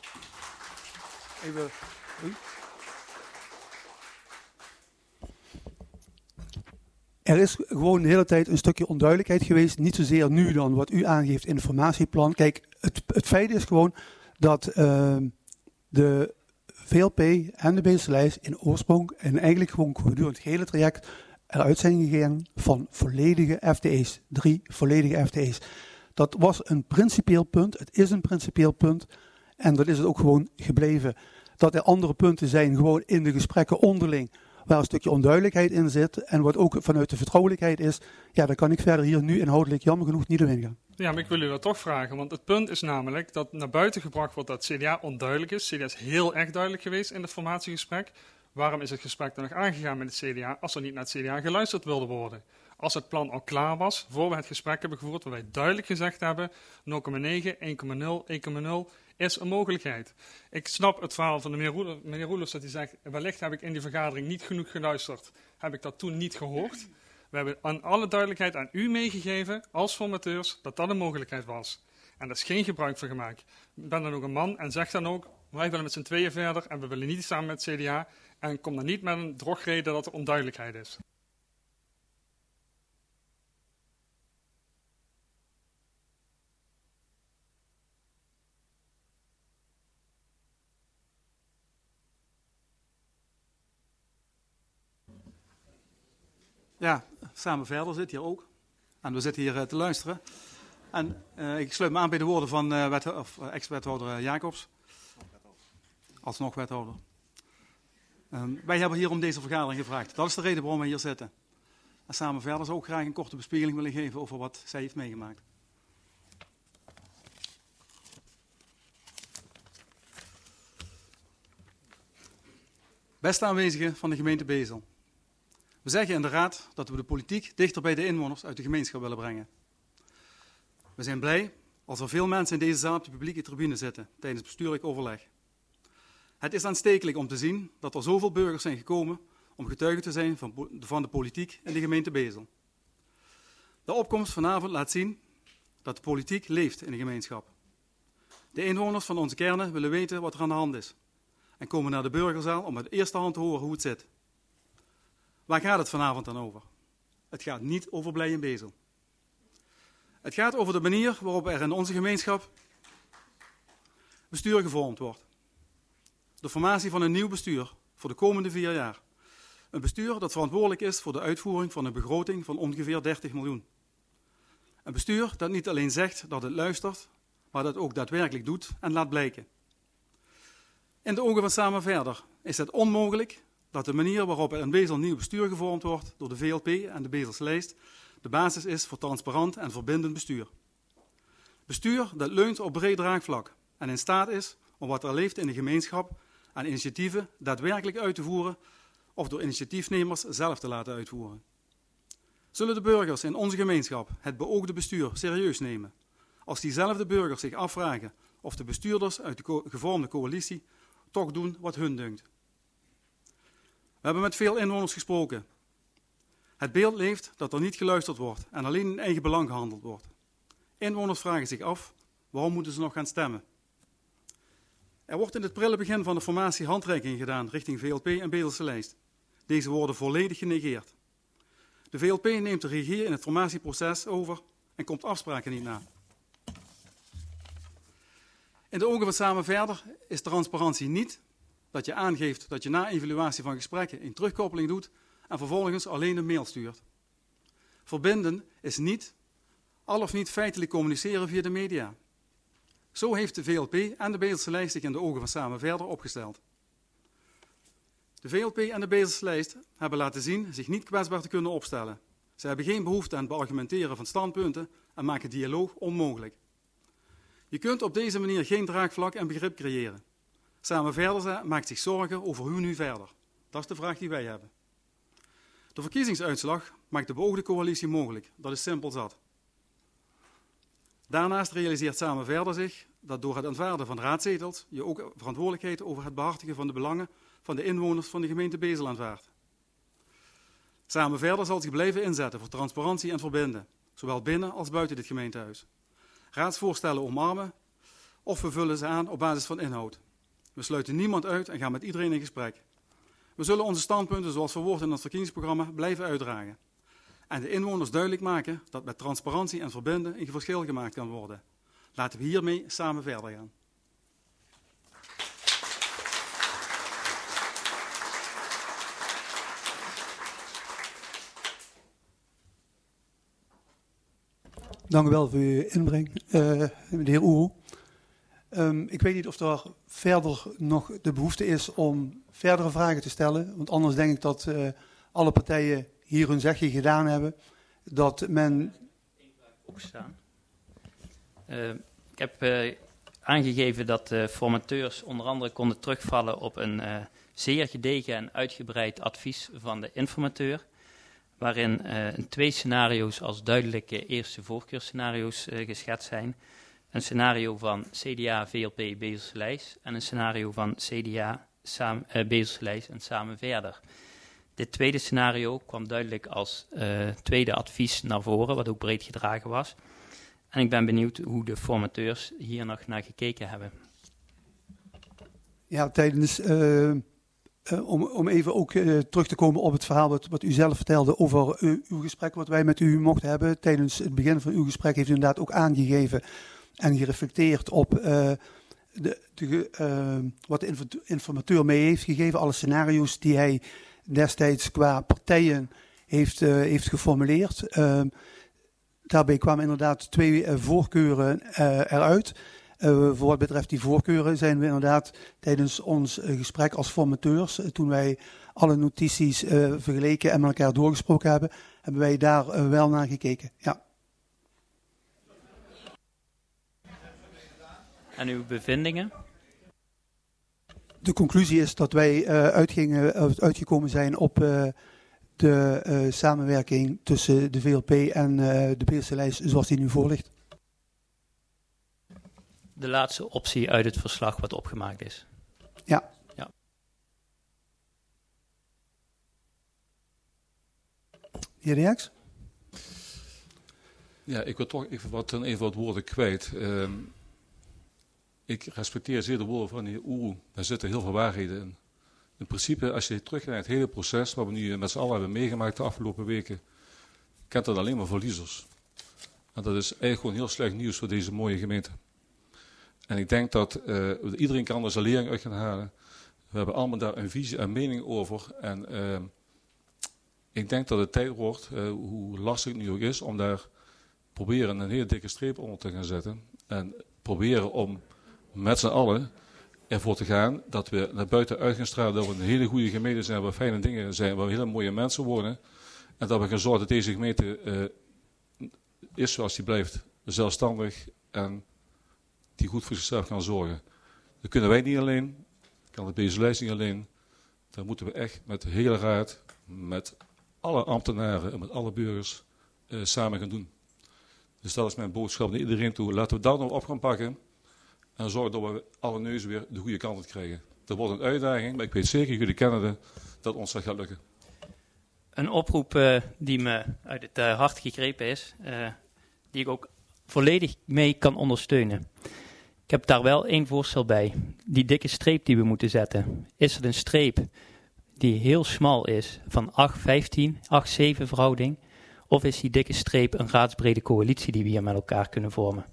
Even. Er is gewoon de hele tijd een stukje onduidelijkheid geweest. Niet zozeer nu dan wat u aangeeft in het formatieplan. Kijk, het, het feit is gewoon dat uh, de V L P en de Beerselijs in oorsprong en eigenlijk gewoon gedurende het hele traject eruit zijn gegaan van volledige F T E's. Drie volledige F T E's. Dat was een principieel punt. Het is een principieel punt. En dat is het ook gewoon gebleven. Dat er andere punten zijn gewoon in de gesprekken onderling, waar een stukje onduidelijkheid in zit en wat ook vanuit de vertrouwelijkheid is, ja, daar kan ik verder hier nu inhoudelijk jammer genoeg niet op ingaan. Ja, maar ik wil u dat toch vragen, want het punt is namelijk dat naar buiten gebracht wordt dat C D A onduidelijk is. C D A is heel erg duidelijk geweest in het formatiegesprek. Waarom is het gesprek dan nog aangegaan met het C D A als er niet naar het C D A geluisterd wilde worden? Als het plan al klaar was, voor we het gesprek hebben gevoerd, waar wij duidelijk gezegd hebben, nul komma negen, één komma nul, één komma nul is een mogelijkheid. Ik snap het verhaal van de meneer Roelofs dat hij zegt, wellicht heb ik in die vergadering niet genoeg geluisterd, heb ik dat toen niet gehoord. We hebben aan alle duidelijkheid aan u meegegeven, als formateurs, dat dat een mogelijkheid was. En daar is geen gebruik van gemaakt. Ik ben dan ook een man en zeg dan ook, wij willen met z'n tweeën verder en we willen niet samen met het C D A. En kom dan niet met een drogreden dat er onduidelijkheid is. Ja, samen verder zit hier ook. En we zitten hier uh, te luisteren. En uh, ik sluit me aan bij de woorden van uh, wet- of, uh, ex-wethouder uh, Jacobs. Alsnog wethouder. Um, wij hebben hier om deze vergadering gevraagd. Dat is de reden waarom we hier zitten. En samen verder zou ik graag een korte bespiegeling willen geven over wat zij heeft meegemaakt. Beste aanwezigen van de gemeente Bezel. We zeggen in de Raad dat we de politiek dichter bij de inwoners uit de gemeenschap willen brengen. We zijn blij als er veel mensen in deze zaal op de publieke tribune zitten tijdens bestuurlijk overleg. Het is aanstekelijk om te zien dat er zoveel burgers zijn gekomen om getuige te zijn van, van de politiek in de gemeente Bezel. De opkomst vanavond laat zien dat de politiek leeft in de gemeenschap. De inwoners van onze kernen willen weten wat er aan de hand is en komen naar de burgerzaal om uit eerste hand te horen hoe het zit. Waar gaat het vanavond dan over? Het gaat niet over Blij en Bezel. Het gaat over de manier waarop er in onze gemeenschap bestuur gevormd wordt. De formatie van een nieuw bestuur voor de komende vier jaar. Een bestuur dat verantwoordelijk is voor de uitvoering van een begroting van ongeveer dertig miljoen. Een bestuur dat niet alleen zegt dat het luistert, maar dat ook daadwerkelijk doet en laat blijken. In de ogen van Samen Verder is het onmogelijk dat de manier waarop er in Bezel nieuw bestuur gevormd wordt door de V L P en de Bezelse lijst de basis is voor transparant en verbindend bestuur. Bestuur dat leunt op breed draagvlak en in staat is om wat er leeft in de gemeenschap aan initiatieven daadwerkelijk uit te voeren of door initiatiefnemers zelf te laten uitvoeren. Zullen de burgers in onze gemeenschap het beoogde bestuur serieus nemen als diezelfde burgers zich afvragen of de bestuurders uit de co- gevormde coalitie toch doen wat hun dunkt? We hebben met veel inwoners gesproken. Het beeld leeft dat er niet geluisterd wordt en alleen in eigen belang gehandeld wordt. Inwoners vragen zich af, waarom moeten ze nog gaan stemmen? Er wordt in het prille begin van de formatie handreiking gedaan richting V L P en Bezelse lijst. Deze worden volledig genegeerd. De V L P neemt de regie in het formatieproces over en komt afspraken niet na. In de ogen van Samen Verder is transparantie niet dat je aangeeft dat je na evaluatie van gesprekken een terugkoppeling doet en vervolgens alleen een mail stuurt. Verbinden is niet al of niet feitelijk communiceren via de media. Zo heeft de V L P en de Bezelse lijst zich in de ogen van Samen Verder opgesteld. De V L P en de Bezelse lijst hebben laten zien zich niet kwetsbaar te kunnen opstellen. Ze hebben geen behoefte aan het beargumenteren van standpunten en maken dialoog onmogelijk. Je kunt op deze manier geen draagvlak en begrip creëren. Samen Verder maakt zich zorgen over hoe nu verder. Dat is de vraag die wij hebben. De verkiezingsuitslag maakt de beoogde coalitie mogelijk. Dat is simpel zat. Daarnaast realiseert Samen Verder zich dat door het aanvaarden van raadzetels je ook verantwoordelijkheid over het behartigen van de belangen van de inwoners van de gemeente Bezel aanvaardt. Samen Verder zal zich blijven inzetten voor transparantie en verbinden, zowel binnen als buiten dit gemeentehuis. Raadsvoorstellen omarmen of we vullen ze aan op basis van inhoud. We sluiten niemand uit en gaan met iedereen in gesprek. We zullen onze standpunten, zoals verwoord in het verkiezingsprogramma, blijven uitdragen. En de inwoners duidelijk maken dat met transparantie en verbinden een verschil gemaakt kan worden. Laten we hiermee samen verder gaan. Dank u wel voor uw inbreng, uh, de heer Oero. Um, ik weet niet of er verder nog de behoefte is om verdere vragen te stellen. Want anders denk ik dat uh, alle partijen hier hun zegje gedaan hebben. Dat men... Opstaan. Uh, ik heb uh, aangegeven dat de formateurs onder andere konden terugvallen op een uh, zeer gedegen en uitgebreid advies van de informateur. Waarin uh, twee scenario's als duidelijke eerste voorkeursscenario's uh, geschetst zijn. Een scenario van C D A, V L P, Bezelse lijst en een scenario van C D A, Saam, uh, Bezelse lijst en Samen Verder. Dit tweede scenario kwam duidelijk als uh, tweede advies naar voren, wat ook breed gedragen was. En ik ben benieuwd hoe de formateurs hier nog naar gekeken hebben. Ja, tijdens... Uh... Uh, om, om even ook uh, terug te komen op het verhaal wat, wat u zelf vertelde over uh, uw gesprek wat wij met u mochten hebben. Tijdens het begin van uw gesprek heeft u inderdaad ook aangegeven en gereflecteerd op uh, de, de, uh, wat de informateur mee heeft gegeven. Alle scenario's die hij destijds qua partijen heeft, uh, heeft geformuleerd. Uh, daarbij kwamen inderdaad twee uh, voorkeuren uh, eruit. Uh, voor wat betreft die voorkeuren zijn we inderdaad tijdens ons uh, gesprek als formateurs, uh, toen wij alle notities uh, vergeleken en met elkaar doorgesproken hebben, hebben wij daar uh, wel naar gekeken. Ja. En uw bevindingen? De conclusie is dat wij uh, uitgingen, uh, uitgekomen zijn op uh, de uh, samenwerking tussen de V L P en uh, de Beelse lijst zoals die nu voor ligt. De laatste optie uit het verslag wat opgemaakt is. Ja. ja. Heer de Jaks? Ja, ik wil toch even wat, even wat woorden kwijt. Uh, ik respecteer zeer de woorden van de heer Oeroe. Daar zitten heel veel waarheden in. In principe, als je teruggaat naar het hele proces wat we nu met z'n allen hebben meegemaakt de afgelopen weken, kent dat alleen maar verliezers. En dat is eigenlijk gewoon heel slecht nieuws voor deze mooie gemeente. En ik denk dat uh, iedereen kan er zijn lering uit gaan halen. We hebben allemaal daar een visie en mening over. En uh, ik denk dat het tijd wordt, uh, hoe lastig het nu ook is, om daar proberen een hele dikke streep onder te gaan zetten. En proberen om met z'n allen ervoor te gaan dat we naar buiten uit gaan stralen, dat we een hele goede gemeente zijn, waar fijne dingen zijn, waar hele mooie mensen wonen. En dat we gaan zorgen dat deze gemeente uh, is zoals die blijft. Zelfstandig en die goed voor zichzelf kan zorgen. Dat kunnen wij niet alleen, kan de Beelse lijst niet alleen. Daar moeten we echt met de hele raad, met alle ambtenaren en met alle burgers uh, samen gaan doen. Dus dat is mijn boodschap naar iedereen toe. Laten we dat nou op gaan pakken en zorgen dat we alle neuzen weer de goede kant op krijgen. Dat wordt een uitdaging, maar ik weet zeker, jullie kennen het, dat ons dat gaat lukken. Een oproep uh, die me uit het uh, hart gegrepen is, uh, die ik ook volledig mee kan ondersteunen. Ik heb daar wel één voorstel bij. Die dikke streep die we moeten zetten. Is het een streep die heel smal is, van acht vijftien, acht zeven verhouding? Of is die dikke streep een raadsbrede coalitie die we hier met elkaar kunnen vormen?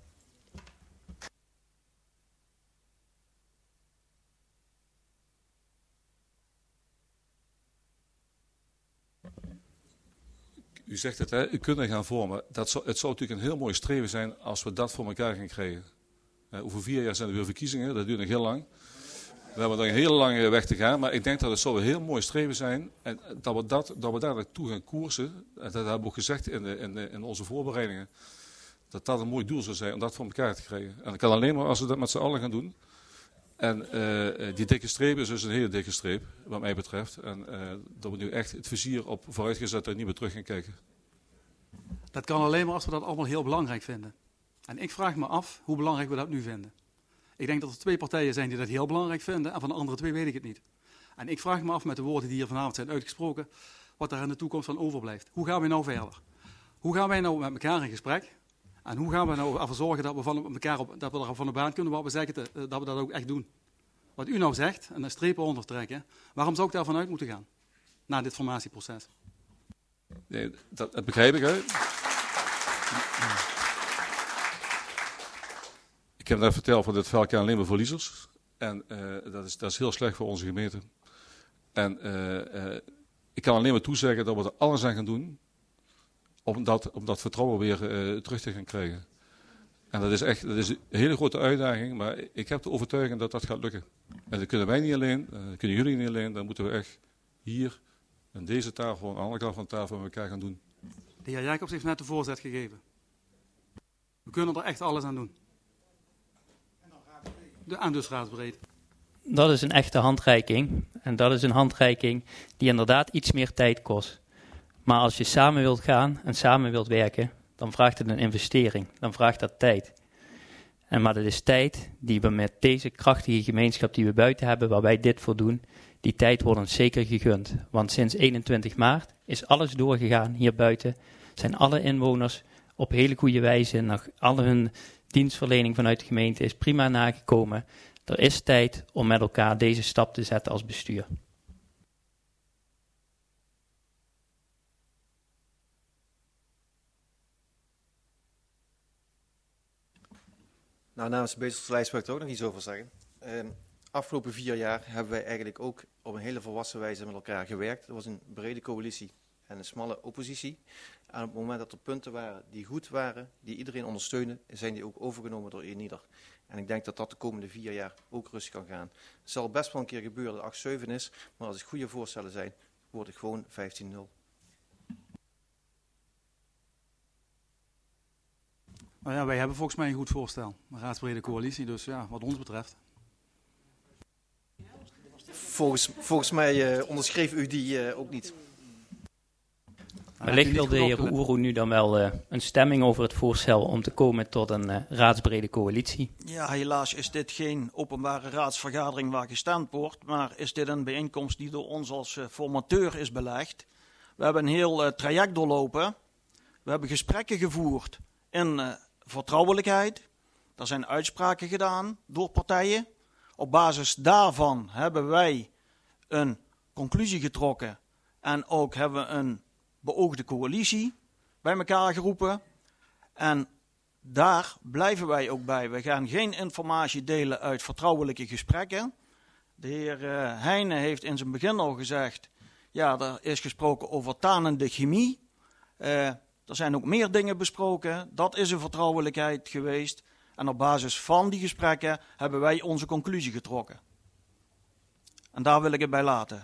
U zegt het, hè, u kunt er gaan vormen. Dat zou, het zou natuurlijk een heel mooi streven zijn als we dat voor elkaar gaan krijgen. Uh, over vier jaar zijn er weer verkiezingen, dat duurt nog heel lang. We hebben nog een hele lange weg te gaan, maar ik denk dat het zou een heel mooi streven zijn. En dat we, dat, dat we daar naartoe gaan koersen, en dat hebben we ook gezegd in, de, in, de, in onze voorbereidingen, dat dat een mooi doel zou zijn om dat voor elkaar te krijgen. En dat kan alleen maar als we dat met z'n allen gaan doen. En uh, die dikke streep is dus een hele dikke streep, wat mij betreft. En uh, dat we nu echt het vizier op vooruitgezet en niet meer terug gaan kijken. Dat kan alleen maar als we dat allemaal heel belangrijk vinden. En ik vraag me af hoe belangrijk we dat nu vinden. Ik denk dat er twee partijen zijn die dat heel belangrijk vinden en van de andere twee weet ik het niet. En ik vraag me af met de woorden die hier vanavond zijn uitgesproken, wat daar in de toekomst van overblijft. Hoe gaan we nou verder? Hoe gaan wij nou met elkaar in gesprek? En hoe gaan we nou ervoor zorgen dat we, van elkaar op, dat we er van de baan kunnen wat we zeggen, te, dat we dat ook echt doen? Wat u nou zegt, en een streep onder trekken, waarom zou ik daarvan uit moeten gaan? Na dit formatieproces. Nee, dat, dat begrijp ik, hè? Ik heb net verteld van dit veld alleen maar verliezers. En uh, dat, is, dat is heel slecht voor onze gemeente. En uh, uh, ik kan alleen maar toezeggen dat we er alles aan gaan doen om dat, om dat vertrouwen weer uh, terug te gaan krijgen. En dat is echt dat is een hele grote uitdaging, maar ik heb de overtuiging dat dat gaat lukken. En dat kunnen wij niet alleen, uh, dat kunnen jullie niet alleen, dan moeten we echt hier aan deze tafel, aan de andere kant van de tafel met elkaar gaan doen. De heer Jacobs heeft net de voorzet gegeven. We kunnen er echt alles aan doen. De, en dus raadsbreed. Dat is een echte handreiking. En dat is een handreiking die inderdaad iets meer tijd kost. Maar als je samen wilt gaan en samen wilt werken, dan vraagt het een investering. Dan vraagt dat tijd. En maar dat is tijd die we met deze krachtige gemeenschap die we buiten hebben, waar wij dit voor doen, die tijd wordt ons zeker gegund. Want sinds eenentwintig maart is alles doorgegaan hier buiten. Zijn alle inwoners op hele goede wijze, nog al hun dienstverlening vanuit de gemeente is prima nagekomen. Er is tijd om met elkaar deze stap te zetten als bestuur. Nou, namens de Beelse lijst wil ik er ook nog iets over zeggen. Uh, afgelopen vier jaar hebben wij eigenlijk ook op een hele volwassen wijze met elkaar gewerkt. Er was een brede coalitie en een smalle oppositie. En op het moment dat er punten waren die goed waren, die iedereen ondersteunde, zijn die ook overgenomen door ieder. En ik denk dat dat de komende vier jaar ook rustig kan gaan. Het zal best wel een keer gebeuren dat acht zeven is, maar als het goede voorstellen zijn, wordt het gewoon vijftien nul. Nou ja, wij hebben volgens mij een goed voorstel. Een raadsbrede coalitie, dus ja, wat ons betreft. Volgens, volgens mij uh, onderschreef u die uh, ook niet. Wellicht wil de heer Oero nu dan wel uh, een stemming over het voorstel om te komen tot een uh, raadsbrede coalitie. Ja, helaas is dit geen openbare raadsvergadering waar gestemd wordt, maar is dit een bijeenkomst die door ons als uh, formateur is belegd. We hebben een heel uh, traject doorlopen. We hebben gesprekken gevoerd in uh, vertrouwelijkheid. Er zijn uitspraken gedaan door partijen. Op basis daarvan hebben wij een conclusie getrokken en ook hebben we een beoogde coalitie bij elkaar geroepen. En daar blijven wij ook bij. We gaan geen informatie delen uit vertrouwelijke gesprekken. De heer uh, Heijnen heeft in zijn begin al gezegd, ja, er is gesproken over tanende chemie. Uh, er zijn ook meer dingen besproken. Dat is een vertrouwelijkheid geweest. En op basis van die gesprekken hebben wij onze conclusie getrokken. En daar wil ik het bij laten.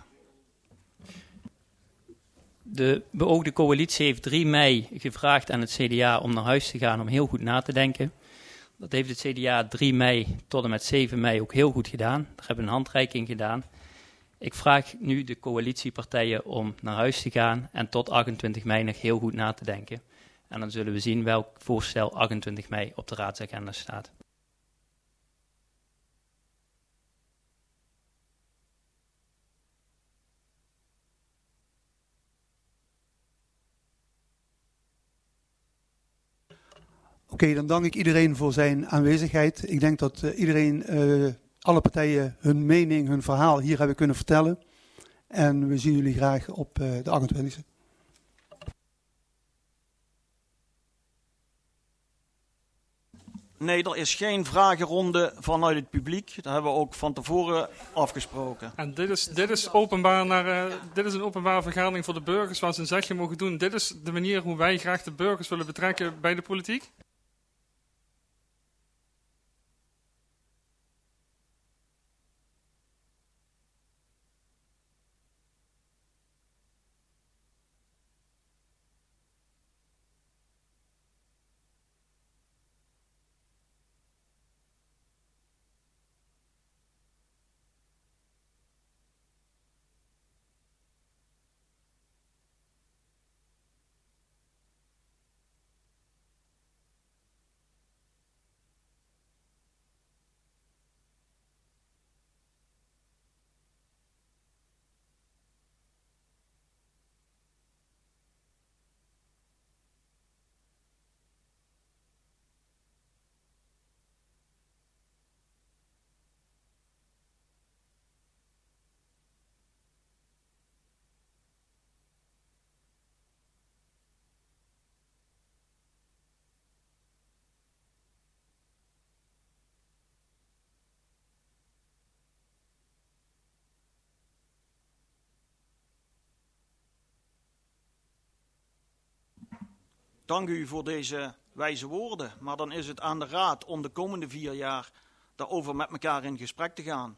De beoogde coalitie heeft drie mei gevraagd aan het C D A om naar huis te gaan om heel goed na te denken. Dat heeft het C D A drie mei tot en met zeven mei ook heel goed gedaan. Daar hebben we een handreiking gedaan. Ik vraag nu de coalitiepartijen om naar huis te gaan en tot achtentwintig mei nog heel goed na te denken. En dan zullen we zien welk voorstel achtentwintig mei op de raadsagenda staat. Oké, okay, dan dank ik iedereen voor zijn aanwezigheid. Ik denk dat uh, iedereen, uh, alle partijen, hun mening, hun verhaal hier hebben kunnen vertellen. En we zien jullie graag op uh, de achtentwintigste. Nee, er is geen vragenronde vanuit het publiek. Dat hebben we ook van tevoren afgesproken. En dit is, dit is, openbaar naar, uh, dit is een openbare vergadering voor de burgers waar ze een zegje mogen doen. Dit is de manier hoe wij graag de burgers willen betrekken bij de politiek? Dank u voor deze wijze woorden, maar dan is het aan de Raad om de komende vier jaar daarover met elkaar in gesprek te gaan.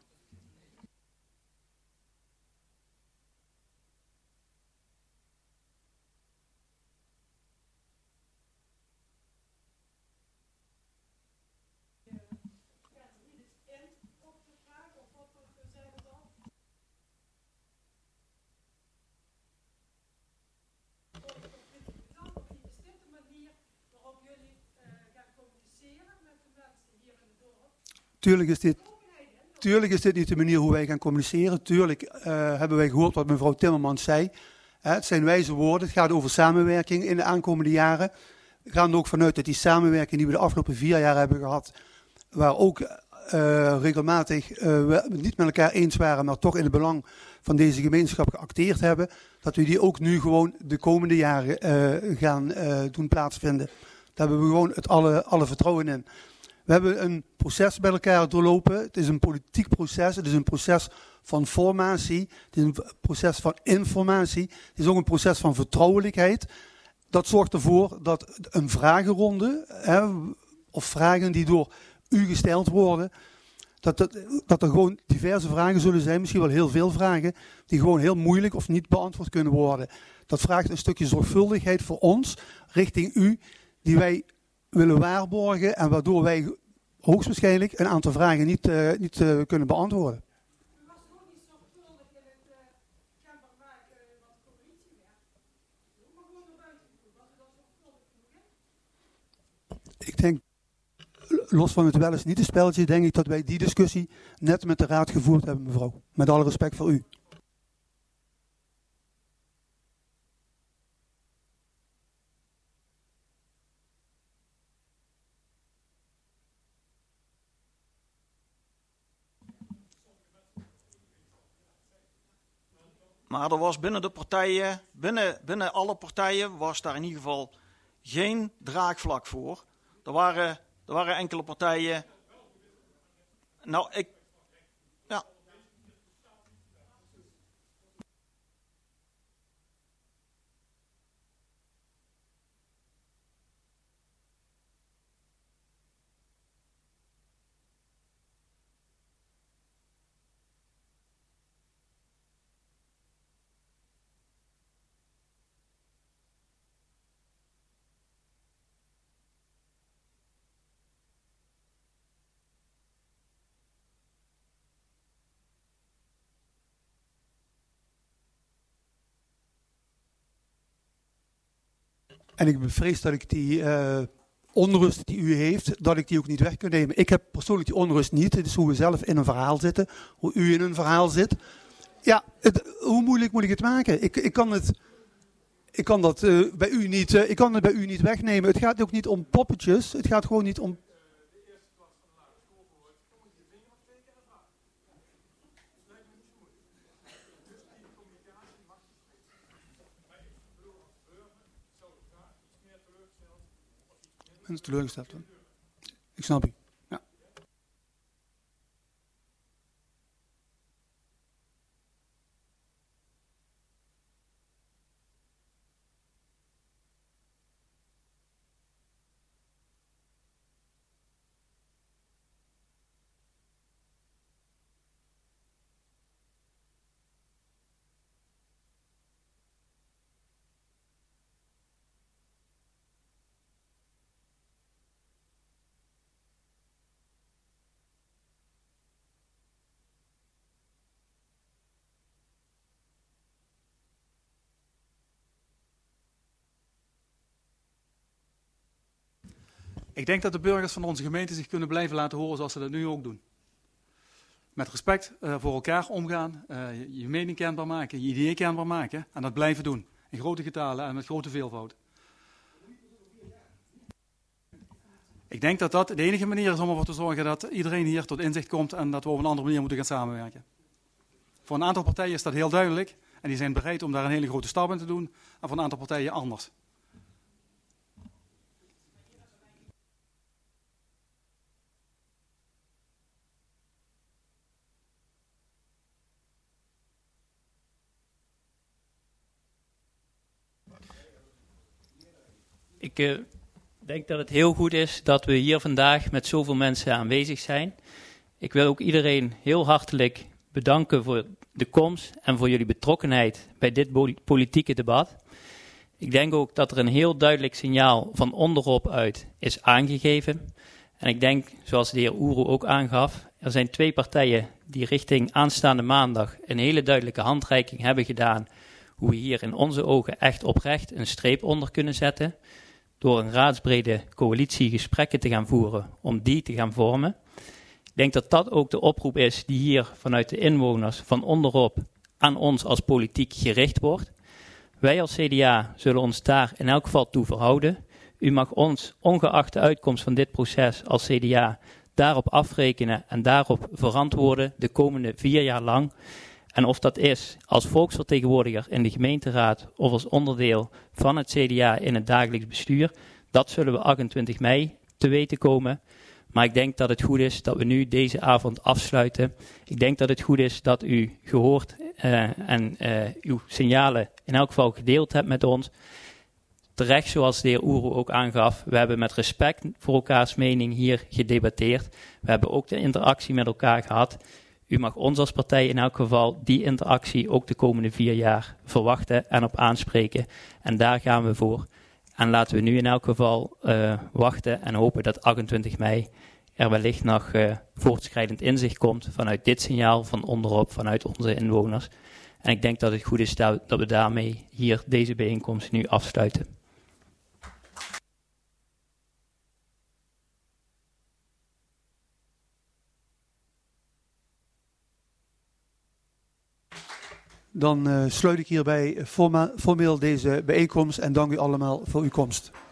Tuurlijk is, dit, tuurlijk is dit niet de manier hoe wij gaan communiceren. Tuurlijk uh, hebben wij gehoord wat mevrouw Timmermans zei. Uh, het zijn wijze woorden. Het gaat over samenwerking in de aankomende jaren. We gaan er ook vanuit dat die samenwerking die we de afgelopen vier jaar hebben gehad, waar ook uh, regelmatig uh, we niet met elkaar eens waren, maar toch in het belang van deze gemeenschap geacteerd hebben, dat we die ook nu gewoon de komende jaren uh, gaan uh, doen plaatsvinden. Daar hebben we gewoon het alle, alle vertrouwen in. We hebben een proces bij elkaar doorlopen. Het is een politiek proces. Het is een proces van formatie. Het is een proces van informatie. Het is ook een proces van vertrouwelijkheid. Dat zorgt ervoor dat een vragenronde, hè, of vragen die door u gesteld worden, dat, dat, dat er gewoon diverse vragen zullen zijn, misschien wel heel veel vragen, die gewoon heel moeilijk of niet beantwoord kunnen worden. Dat vraagt een stukje zorgvuldigheid voor ons, richting u, die wij willen waarborgen en waardoor wij hoogstwaarschijnlijk een aantal vragen niet, uh, niet uh, kunnen beantwoorden. U was nog niet zorgvuldig in het uh, kenbaar maken wat de coalitiewerk. Maar gewoon denk, los van het wel eens niet een spelletje, denk ik dat wij die discussie net met de raad gevoerd hebben, mevrouw. Met alle respect voor u. Maar er was binnen de partijen, binnen, binnen alle partijen, was daar in ieder geval geen draagvlak voor. Er waren, er waren enkele partijen. Nou, ik. Ja. En ik bevrees dat ik die uh, onrust die u heeft, dat ik die ook niet weg kan nemen. Ik heb persoonlijk die onrust niet. Het is hoe we zelf in een verhaal zitten, hoe u in een verhaal zit. Ja, het, hoe moeilijk moet ik het maken? Ik, ik kan het, ik kan dat uh, bij u niet, uh, ik kan het bij u niet wegnemen. Het gaat ook niet om poppetjes. Het gaat gewoon niet om. Mensen teleurgesteld worden. Ik snap u. Ja. Ik denk dat de burgers van onze gemeente zich kunnen blijven laten horen zoals ze dat nu ook doen. Met respect uh, voor elkaar omgaan, uh, je, je mening kenbaar maken, je ideeën kenbaar maken en dat blijven doen. In grote getalen en met grote veelvoud. Ik denk dat dat de enige manier is om ervoor te zorgen dat iedereen hier tot inzicht komt en dat we op een andere manier moeten gaan samenwerken. Voor een aantal partijen is dat heel duidelijk en die zijn bereid om daar een hele grote stap in te doen en voor een aantal partijen anders. Ik uh, denk dat het heel goed is dat we hier vandaag met zoveel mensen aanwezig zijn. Ik wil ook iedereen heel hartelijk bedanken voor de komst en voor jullie betrokkenheid bij dit politieke debat. Ik denk ook dat er een heel duidelijk signaal van onderop uit is aangegeven. En ik denk, zoals de heer Oero ook aangaf, er zijn twee partijen die richting aanstaande maandag een hele duidelijke handreiking hebben gedaan hoe we hier in onze ogen echt oprecht een streep onder kunnen zetten, door een raadsbrede coalitie gesprekken te gaan voeren, om die te gaan vormen. Ik denk dat dat ook de oproep is die hier vanuit de inwoners van onderop aan ons als politiek gericht wordt. Wij als C D A zullen ons daar in elk geval toe verhouden. U mag ons, ongeacht de uitkomst van dit proces als C D A, daarop afrekenen en daarop verantwoorden de komende vier jaar lang. En of dat is als volksvertegenwoordiger in de gemeenteraad of als onderdeel van het C D A in het dagelijks bestuur, dat zullen we achtentwintig mei te weten komen. Maar ik denk dat het goed is dat we nu deze avond afsluiten. Ik denk dat het goed is dat u gehoord uh, en uh, uw signalen in elk geval gedeeld hebt met ons. Terecht, zoals de heer Oero ook aangaf, we hebben met respect voor elkaars mening hier gedebatteerd. We hebben ook de interactie met elkaar gehad. U mag ons als partij in elk geval die interactie ook de komende vier jaar verwachten en op aanspreken. En daar gaan we voor. En laten we nu in elk geval uh, wachten en hopen dat achtentwintig mei er wellicht nog uh, voortschrijdend inzicht komt vanuit dit signaal van onderop, vanuit onze inwoners. En ik denk dat het goed is dat, dat we daarmee hier deze bijeenkomst nu afsluiten. Dan uh, sluit ik hierbij forma- formeel deze bijeenkomst en dank u allemaal voor uw komst.